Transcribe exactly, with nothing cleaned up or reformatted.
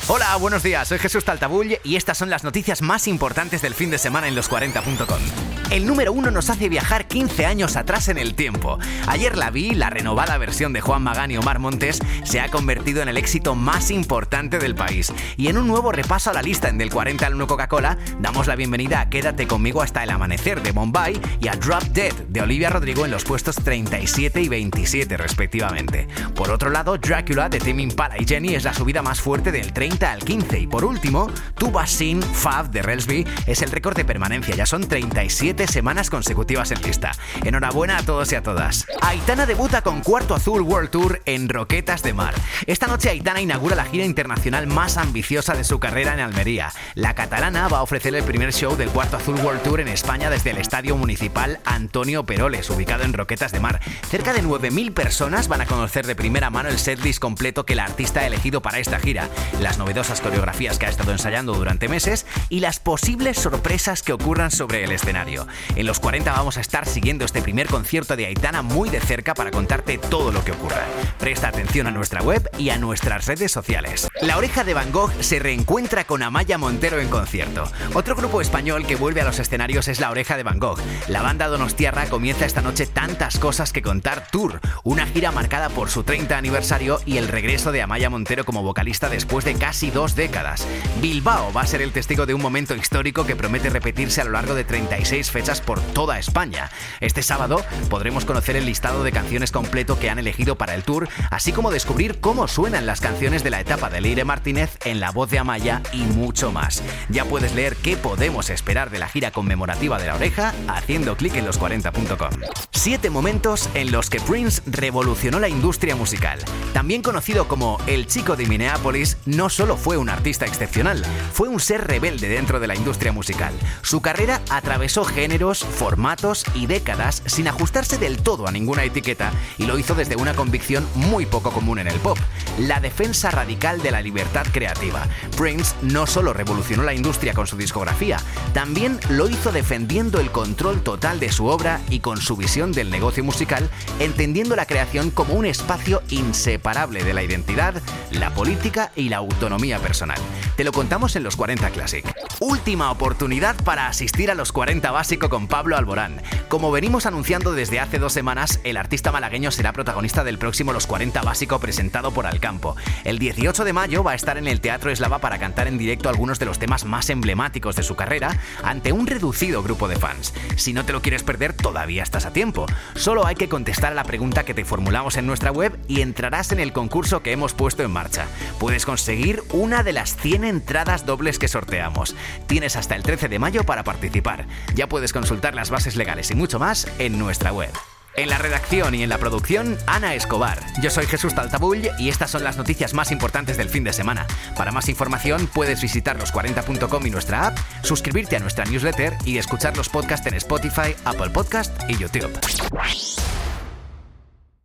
Hola, buenos días, soy Jesús Taltabull y estas son las noticias más importantes del fin de semana en los cuarenta punto com. El número uno nos hace viajar quince años atrás en el tiempo. Ayer la vi, la renovada versión de Juan Magán y Omar Montes se ha convertido en el éxito más importante del país. Y en un nuevo repaso a la lista en Del cuarenta al uno Coca-Cola, damos la bienvenida a Quédate conmigo hasta el amanecer de Bombay y a Drop Dead de Olivia Rodrigo en los puestos treinta y siete y veintisiete respectivamente. Por otro lado, Drácula de Tame Impala y Jenny es la subida más fuerte del treinta al quince. Y por último, Tu Vas Sin Fab de Relsby es el récord de permanencia. Ya son treinta y siete semanas consecutivas en lista. Enhorabuena a todos y a todas. Aitana debuta con Cuarto Azul World Tour en Roquetas de Mar. Esta noche Aitana inaugura la gira internacional más ambiciosa de su carrera en Almería. La catalana va a ofrecer el primer show del Cuarto Azul World Tour en España desde el Estadio Municipal Antonio Peroles, ubicado en Roquetas de Mar. Cerca de nueve mil personas van a conocer de primera mano el setlist completo que la artista ha elegido para esta gira, las novedosas coreografías que ha estado ensayando durante meses y las posibles sorpresas que ocurran sobre el escenario. En los cuarenta vamos a estar siguiendo este primer concierto de Aitana muy de cerca para contarte todo lo que ocurra. Presta atención a nuestra web y a nuestras redes sociales. La Oreja de Van Gogh se reencuentra con Amaya Montero en concierto. Otro grupo español que vuelve a los escenarios es La Oreja de Van Gogh. La banda donostiarra comienza esta noche Tantas Cosas que Contar Tour, una gira marcada por su treinta aniversario y el regreso de Amaya Montero como vocalista después de casi dos décadas. Bilbao va a ser el testigo de un momento histórico que promete repetirse a lo largo de treinta y seis fechas por toda España. Este sábado podremos conocer el listado de canciones completo que han elegido para el tour, así como descubrir cómo suenan las canciones de la etapa de Leire Martínez en la voz de Amaya y mucho más. Ya puedes leer qué podemos esperar de la gira conmemorativa de La Oreja haciendo clic en los cuarenta punto com. Siete momentos en los que Prince revolucionó la industria musical. También conocido como el chico de Minneapolis, no solo fue un artista excepcional, fue un ser rebelde dentro de la industria musical. Su carrera atravesó géneros, formatos y décadas sin ajustarse del todo a ninguna etiqueta, y lo hizo desde una convicción muy poco común en el pop: la defensa radical de la libertad creativa. Prince no solo revolucionó la industria con su discografía, también lo hizo defendiendo el control total de su obra y con su visión del negocio musical, entendiendo la creación como un espacio inseparable de la identidad, la política y la autonomía personal. Te lo contamos en los cuarenta Classic. Última oportunidad para asistir a los cuarenta Básico con Pablo Alborán. Como venimos anunciando desde hace dos semanas, el artista malagueño será protagonista del próximo Los cuarenta Básico presentado por Alcampo. El dieciocho de mayo va a estar en el Teatro Eslava para cantar en directo algunos de los temas más emblemáticos de su carrera ante un reducido grupo de fans. Si no te lo quieres perder, todavía estás a tiempo. Solo hay que contestar a la pregunta que te formulamos en nuestra web y entrarás en el concurso que hemos puesto en marcha. Puedes conseguir una de las cien entradas dobles que sorteamos. Tienes hasta el trece de mayo para participar. Ya puedes consultar las bases legales y mucho más en nuestra web. En la redacción y en la producción, Ana Escobar. Yo soy Jesús Taltabull y estas son las noticias más importantes del fin de semana. Para más información puedes visitar los cuarenta punto com y nuestra app, suscribirte a nuestra newsletter y escuchar los podcasts en Spotify, Apple Podcast y YouTube.